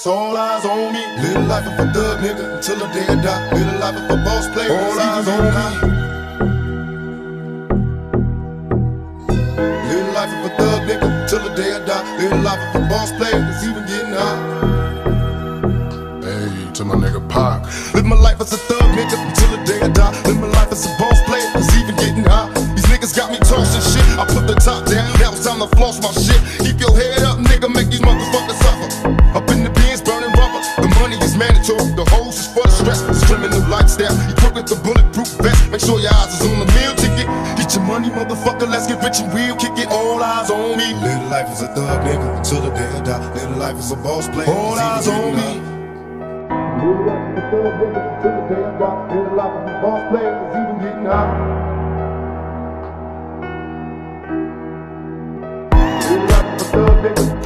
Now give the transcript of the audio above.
all eyes on me. Live life of a thug nigga until the day I die. Live life of a boss player, all eyes on me. Live life of a thug nigga till the day I die. Live life of a boss player, it's even getting high. Hey, to my nigga Pac. Live my life as a thug nigga until the day I die. Live my life as a boss player, it's even getting high. These niggas got me tossing shit. I put the top down, now it's time to floss my shit. Keep your head up, nigga, make these motherfuckers suffer. Up in the bins, burning rubber. The money is mandatory, the hose is for the stress. It's criminal lifestyle, you crook with the bulletproof vest. Make sure your eyes is on the meal ticket. Get your money, motherfucker, let's get rich and real. Kick it, all eyes on me. Live life as a thug nigga until the day I die. Live life as a boss player, all eyes on me. Live life as a thug nigga until the day I die. Live life as a boss player, it's even getting high. Live life as a thug nigga.